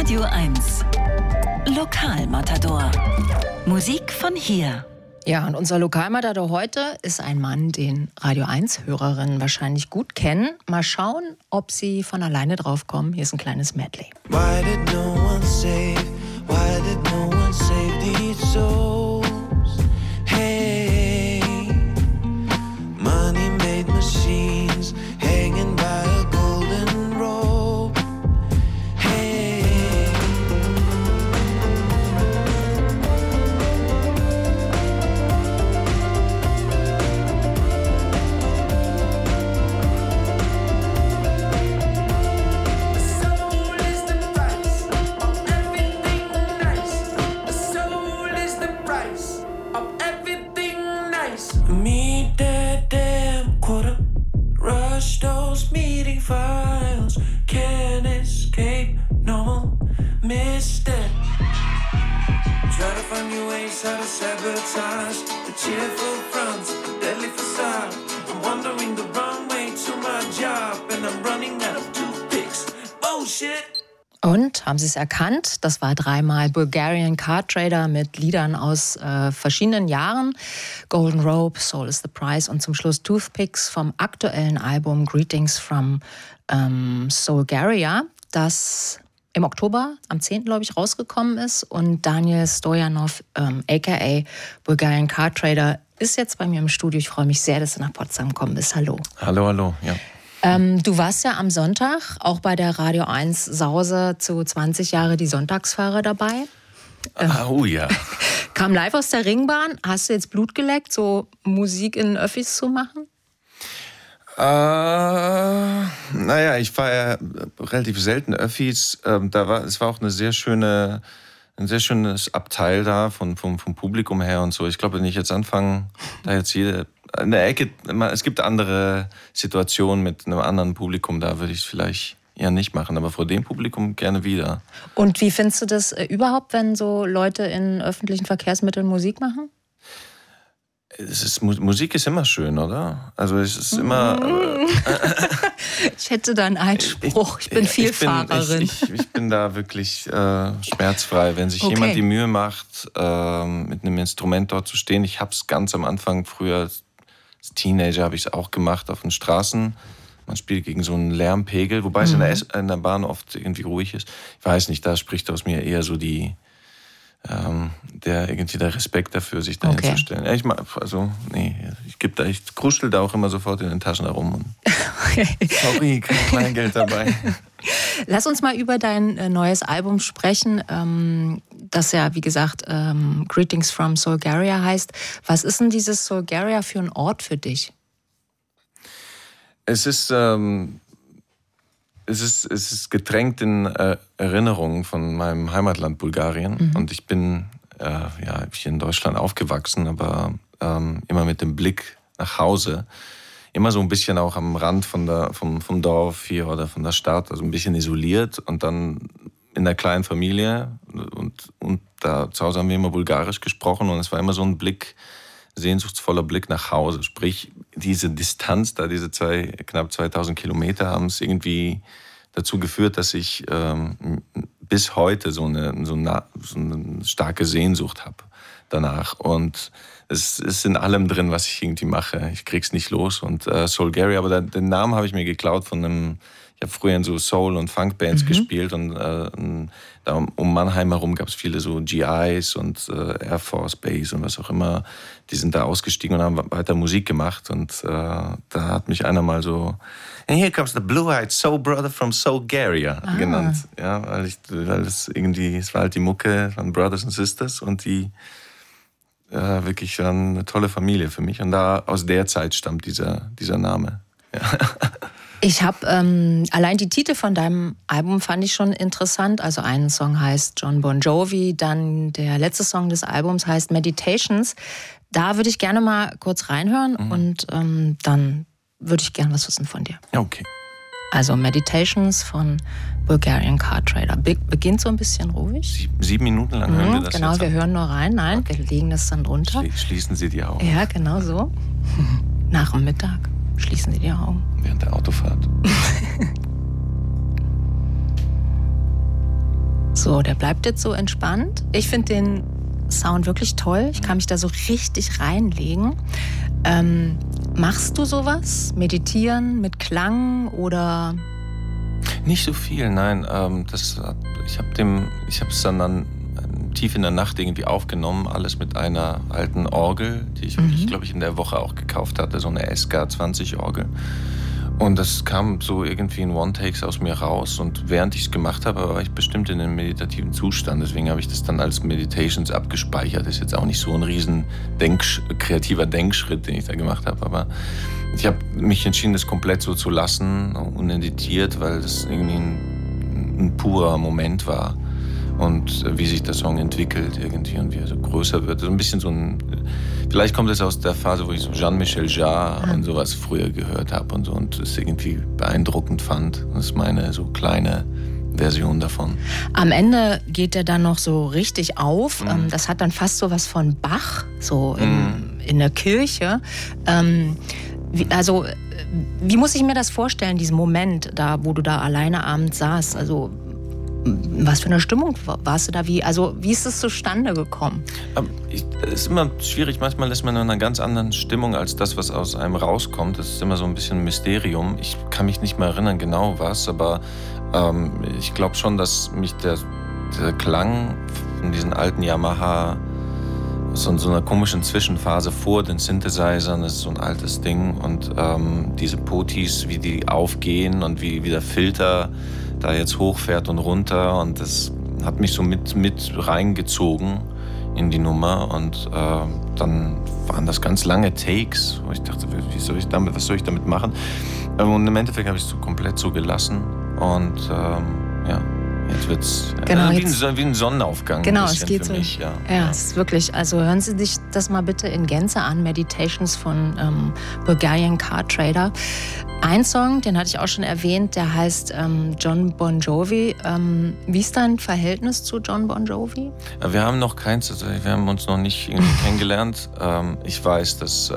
Radio 1. Lokalmatador. Musik von hier. Ja, und unser Lokalmatador heute ist ein Mann, den Radio 1-Hörerinnen wahrscheinlich gut kennen. Mal schauen, ob sie von alleine drauf kommen. Hier ist ein kleines Medley. Why did no one save? Why did no one save these souls? Hey, money made machines hanging by a golden rope. Hey, the soul is the price of everything nice. The soul is the price of everything nice. Meet that damn quarter. Rush those meeting files. Can't escape normal. Missed it. Try to find your ways how to sabotage the cheerful fronts, the deadly facade. I'm wandering the wrong way to my job, and I'm running out of toothpicks. Bullshit. Und, haben Sie es erkannt, das war dreimal Bulgarian Card Trader mit Liedern aus verschiedenen Jahren. Golden Rope, Soul is the Price und zum Schluss Toothpicks vom aktuellen Album Greetings from Soulgaria, das im Oktober, am 10. glaube ich, rausgekommen ist. Und Daniel Stojanov, a.k.a. Bulgarian Card Trader, ist jetzt bei mir im Studio. Ich freue mich sehr, dass du nach Potsdam gekommen bist. Hallo. Hallo, ja. Du warst ja am Sonntag auch bei der Radio 1 Sause zu 20 Jahre die Sonntagsfahrer dabei. Oh ja. Kam live aus der Ringbahn. Hast du jetzt Blut geleckt, so Musik in Öffis zu machen? Naja, ich fahre ja relativ selten Öffis. Es war auch ein sehr schönes Abteil da vom Publikum her und so. Ich glaube, wenn ich jetzt anfange, da jetzt jede in der Ecke, es gibt andere Situationen mit einem anderen Publikum, da würde ich es vielleicht eher nicht machen, aber vor dem Publikum gerne wieder. Und wie findest du das überhaupt, wenn so Leute in öffentlichen Verkehrsmitteln Musik machen? Musik ist immer schön, oder? Also es ist immer... Ich hätte da einen Einspruch, ich bin Vielfahrerin. Ich bin da wirklich schmerzfrei. Wenn sich jemand die Mühe macht, mit einem Instrument dort zu stehen. Ich habe es ganz am Anfang, früher als Teenager habe ich es auch gemacht auf den Straßen. Man spielt gegen so einen Lärmpegel, wobei es in der Bahn oft irgendwie ruhig ist. Ich weiß nicht, da spricht aus mir eher so der Respekt dafür, sich da hinzustellen. Ja, ich kruschel da auch immer sofort in den Taschen herum. Sorry, kein Kleingeld dabei. Lass uns mal über dein neues Album sprechen, das ja, wie gesagt, Greetings from Soulgaria heißt. Was ist denn dieses Soulgaria für ein Ort für dich? Es ist getränkt in Erinnerungen von meinem Heimatland Bulgarien. Und ich bin hier in Deutschland aufgewachsen, aber immer mit dem Blick nach Hause. Immer so ein bisschen auch am Rand vom Dorf hier oder von der Stadt, also ein bisschen isoliert und dann in der kleinen Familie. Und da zu Hause haben wir immer Bulgarisch gesprochen und es war immer so ein sehnsuchtsvoller Blick nach Hause. Sprich, diese Distanz da, diese knapp 2000 Kilometer haben es irgendwie dazu geführt, dass ich bis heute so eine starke Sehnsucht habe danach. Und es ist in allem drin, was ich irgendwie mache. Ich krieg's nicht los. Und Soulgaria, aber den Namen habe ich mir geklaut von ich habe früher in so Soul- und Funk-Bands gespielt und da um Mannheim herum gab es viele so GIs und Air Force Base und was auch immer. Die sind da ausgestiegen und haben weiter Musik gemacht und da hat mich einer mal so "And here comes the blue-eyed soul brother from Soulgaria" genannt. Ja, weil es war halt die Mucke von Brothers and Sisters und die wirklich eine tolle Familie für mich. Und aus der Zeit stammt dieser Name. Ja. Ich habe allein die Titel von deinem Album fand ich schon interessant. Also ein Song heißt John Bon Jovi, dann der letzte Song des Albums heißt Meditations. Da würde ich gerne mal kurz reinhören und dann würde ich gerne was wissen von dir. Ja, okay. Also Meditations von Bulgarian Card Trader. Beginnt so ein bisschen ruhig. 7 Minuten lang hören wir das genau, jetzt wir hören nur rein. Nein, wir legen das dann drunter. Schließen Sie die Augen. Ja, genau so. Nach dem Mittag schließen Sie die Augen. Während der Autofahrt. So, der bleibt jetzt so entspannt. Ich finde den Sound wirklich toll. Ich kann mich da so richtig reinlegen. Machst du sowas? Meditieren mit Klang oder? Nicht so viel, nein. Ich habe es dann tief in der Nacht irgendwie aufgenommen, alles mit einer alten Orgel, die ich wirklich, glaube ich, in der Woche auch gekauft hatte, so eine SK20-Orgel. Und das kam so irgendwie in One-Takes aus mir raus. Und während ich es gemacht habe, war ich bestimmt in einem meditativen Zustand. Deswegen habe ich das dann als Meditations abgespeichert. Das ist jetzt auch nicht so ein riesen kreativer Denkschritt, den ich da gemacht habe. Aber ich habe mich entschieden, das komplett so zu lassen, uneditiert, weil das irgendwie ein purer Moment war. Und wie sich der Song entwickelt irgendwie und wie er so größer wird. So ein bisschen vielleicht kommt es aus der Phase, wo ich so Jean-Michel Jarre und sowas früher gehört habe und so und es irgendwie beeindruckend fand. Das ist meine so kleine Version davon. Am Ende geht er dann noch so richtig auf. Das hat dann fast so was von Bach, so in der Kirche. Wie muss ich mir das vorstellen, diesen Moment, da, wo du da alleine abends saßt? Also was für eine Stimmung warst du da? Wie ist es zustande gekommen? Es ist immer schwierig. Manchmal ist man in einer ganz anderen Stimmung als das, was aus einem rauskommt. Das ist immer so ein bisschen ein Mysterium. Ich kann mich nicht mehr erinnern genau was, aber ich glaube schon, dass mich der Klang von diesen alten Yamaha so in so einer komischen Zwischenphase vor den Synthesizern, das ist so ein altes Ding und diese Potis, wie die aufgehen und wie der Filter da jetzt hochfährt und runter und das hat mich so mit reingezogen in die Nummer und dann waren das ganz lange Takes, wo ich dachte, was soll ich damit machen? Und im Endeffekt habe ich es so komplett so gelassen und jetzt wird es wie ein Sonnenaufgang. Genau, es geht für mich. Ja, es ist wirklich, also hören Sie sich das mal bitte in Gänze an, Meditations von Bulgarian Car Trader. Ein Song, den hatte ich auch schon erwähnt, der heißt Jon Bon Jovi. Wie ist dein Verhältnis zu Jon Bon Jovi? Wir haben noch keins, also wir haben uns noch nicht irgendwie kennengelernt. Ich weiß, dass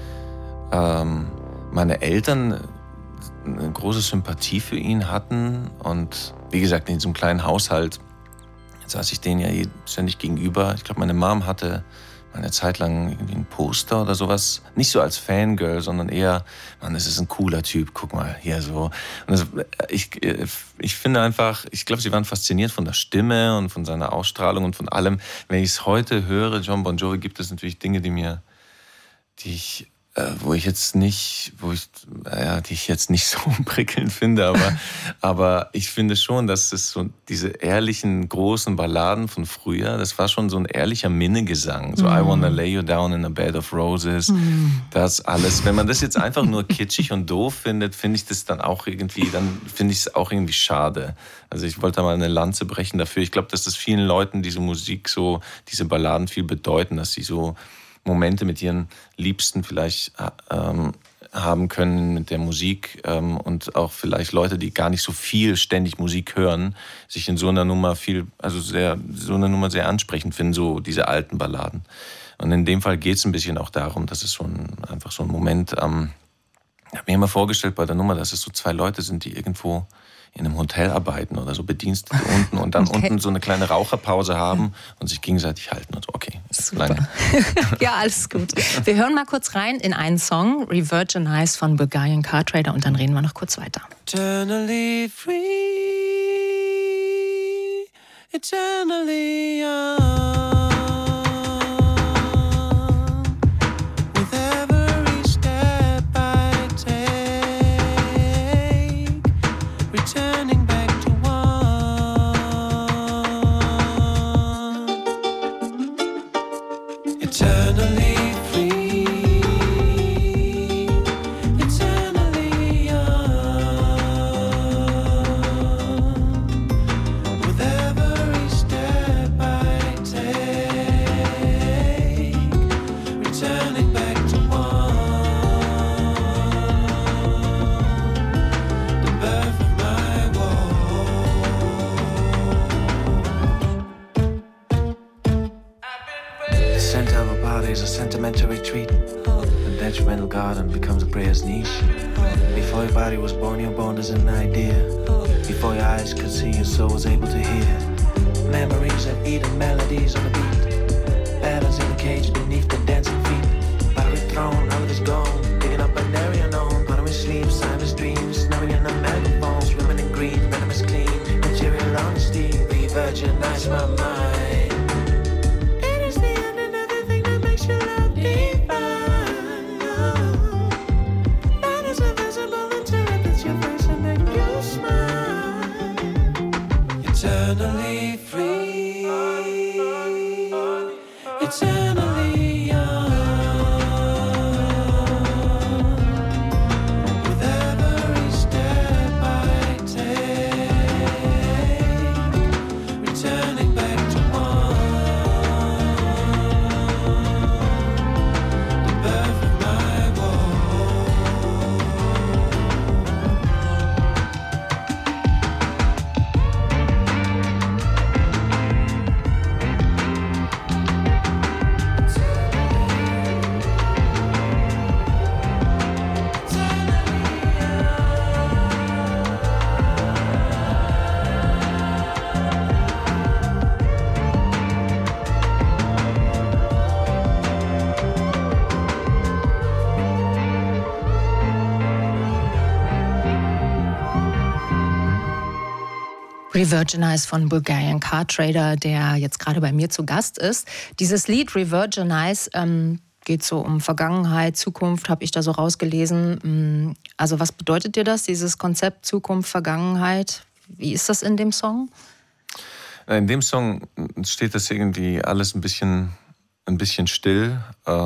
meine Eltern eine große Sympathie für ihn hatten und wie gesagt, in diesem kleinen Haushalt saß ich denen ja ständig gegenüber. Ich glaube, meine Mom hatte eine Zeit lang irgendwie ein Poster oder sowas. Nicht so als Fangirl, sondern eher, Mann, das ist ein cooler Typ, guck mal, hier so. Und ich finde einfach, ich glaube, sie waren fasziniert von der Stimme und von seiner Ausstrahlung und von allem. Wenn ich es heute höre, Jon Bon Jovi, gibt es natürlich Dinge, die ich jetzt nicht so prickelnd finde, aber ich finde schon, dass es so diese ehrlichen, großen Balladen von früher, das war schon so ein ehrlicher Minnegesang. So I Wanna Lay You Down in a Bed of Roses, das alles. Wenn man das jetzt einfach nur kitschig und doof findet, finde ich das dann finde ich es auch irgendwie schade. Also ich wollte mal eine Lanze brechen dafür. Ich glaube, dass das vielen Leuten diese Musik so, diese Balladen viel bedeuten, dass sie so Momente mit ihren Liebsten vielleicht haben können mit der Musik und auch vielleicht Leute, die gar nicht so viel ständig Musik hören, sich in so einer Nummer sehr ansprechend finden, so diese alten Balladen. Und in dem Fall geht es ein bisschen auch darum, dass es einfach so ein Moment, ich habe mir immer vorgestellt bei der Nummer, dass es so zwei Leute sind, die irgendwo in einem Hotel arbeiten oder so Bedienstete unten und dann unten so eine kleine Raucherpause haben und sich gegenseitig halten und so. Okay, super. Lange. Ja, alles gut. Wir hören mal kurz rein in einen Song, Revirginize von Bulgarian Car Trader und dann reden wir noch kurz weiter. Eternally free, eternally young. Before your body was born, you were born as an idea. Before your eyes could see, your soul was able to hear. memories of Eden melodies on the beat. Battles in the cage beneath the dancing feet. Part of it thrown, all of it's gone. Digging up an area known. Part of it sleeps, silence dreams. Snowing in the megaphones. Swimming in green, venomous clean. Material honesty, re-virginize my mind. It is the end and everything that makes your love divine. That is invisible until it hits your face and make you smile. Eternally free, eternally young. With every step I take, returning back to one, the birth of my world. Re-Virginize von Bulgarian Car Trader, der jetzt gerade bei mir zu Gast ist. Dieses Lied Re-Virginize geht so um Vergangenheit, Zukunft, habe ich da so rausgelesen. Also was bedeutet dir das, dieses Konzept Zukunft, Vergangenheit? Wie ist das in dem Song? In dem Song steht das irgendwie alles ein bisschen still.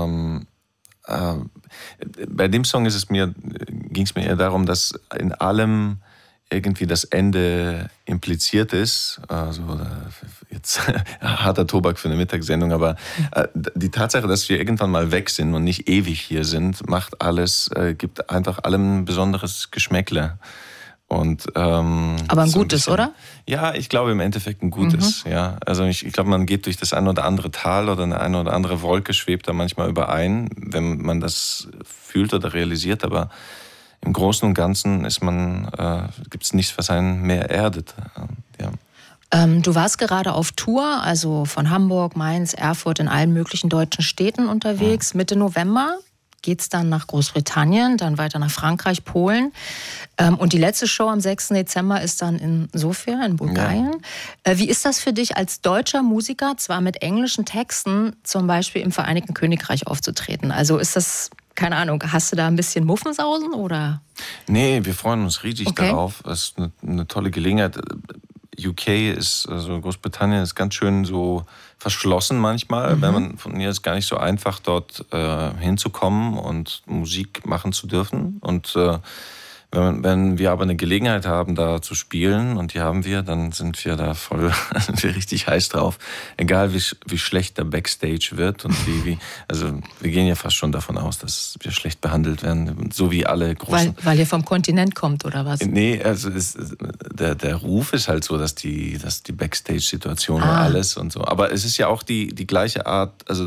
Bei dem Song ging es mir eher darum, dass in allem irgendwie das Ende impliziert ist. Also jetzt harter Tobak für eine Mittagssendung, aber die Tatsache, dass wir irgendwann mal weg sind und nicht ewig hier sind, macht alles, gibt einfach allem ein besonderes Geschmäckle. Und, aber ein so gutes, oder? Ja, ich glaube im Endeffekt ein gutes. Ja. Also ich glaube, man geht durch das ein oder andere Tal oder eine oder andere Wolke, schwebt da manchmal überein, wenn man das fühlt oder realisiert, aber im Großen und Ganzen gibt es nichts, was einen mehr erdet. Ja. Du warst gerade auf Tour, also von Hamburg, Mainz, Erfurt, in allen möglichen deutschen Städten unterwegs. Mitte November geht es dann nach Großbritannien, dann weiter nach Frankreich, Polen. Und die letzte Show am 6. Dezember ist dann in Sofia, in Bulgarien. Ja. Wie ist das für dich als deutscher Musiker, zwar mit englischen Texten, zum Beispiel im Vereinigten Königreich aufzutreten? Also ist das... Keine Ahnung, hast du da ein bisschen Muffensausen oder? Nee, wir freuen uns riesig darauf. Das ist eine tolle Gelegenheit. also Großbritannien ist ganz schön so verschlossen manchmal, wenn man von hier ist gar nicht so einfach dort hinzukommen und Musik machen zu dürfen. Und wenn wir aber eine Gelegenheit haben, da zu spielen, und die haben wir, dann sind wir da sind wir richtig heiß drauf. Egal wie schlecht der Backstage wird und also wir gehen ja fast schon davon aus, dass wir schlecht behandelt werden, so wie alle großen. Weil ihr vom Kontinent kommt, oder was? Nee, also der Ruf ist halt so, dass die Backstage-Situation und alles und so. Aber es ist ja auch die gleiche Art, also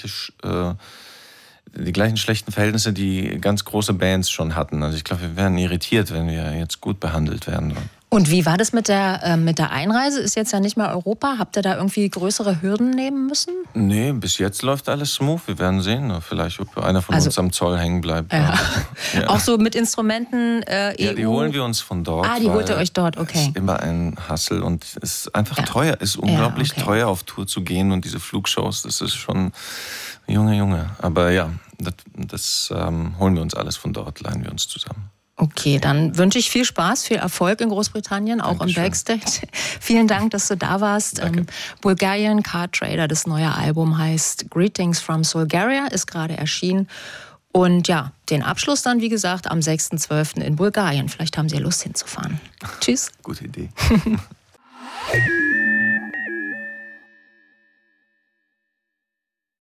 die gleichen schlechten Verhältnisse, die ganz große Bands schon hatten. Also ich glaube, wir wären irritiert, wenn wir jetzt gut behandelt werden. Und wie war das mit der Einreise? Ist jetzt ja nicht mehr Europa. Habt ihr da irgendwie größere Hürden nehmen müssen? Nee, bis jetzt läuft alles smooth. Wir werden sehen, vielleicht, ob einer von uns am Zoll hängen bleibt. Ja. Ja. Auch so mit Instrumenten EU? Ja, die holen wir uns von dort. Die holt ihr euch dort, okay. Ist immer ein Hustle und es ist einfach teuer. Es ist unglaublich teuer, auf Tour zu gehen, und diese Flugshows, das ist schon... Junge. Aber ja, das holen wir uns alles von dort, leihen wir uns zusammen. Okay, dann wünsche ich viel Spaß, viel Erfolg in Großbritannien, auch im Backstage. Vielen Dank, dass du da warst. Bulgarian Car Trader, das neue Album heißt Greetings from Bulgaria, ist gerade erschienen. Und ja, den Abschluss dann, wie gesagt, am 6.12. in Bulgarien. Vielleicht haben Sie ja Lust hinzufahren. Tschüss. Gute Idee.